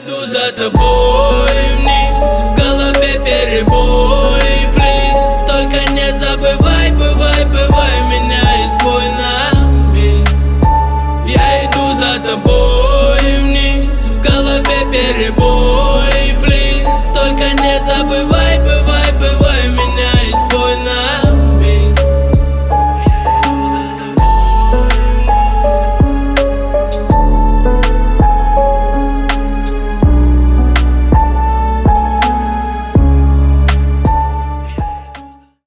иду за тобой вниз, в голове перебой, плиз. Только не забывай, бывай меня и спой на бис. Я иду за тобой вниз, в голове перебой, плиз. Только не забывай,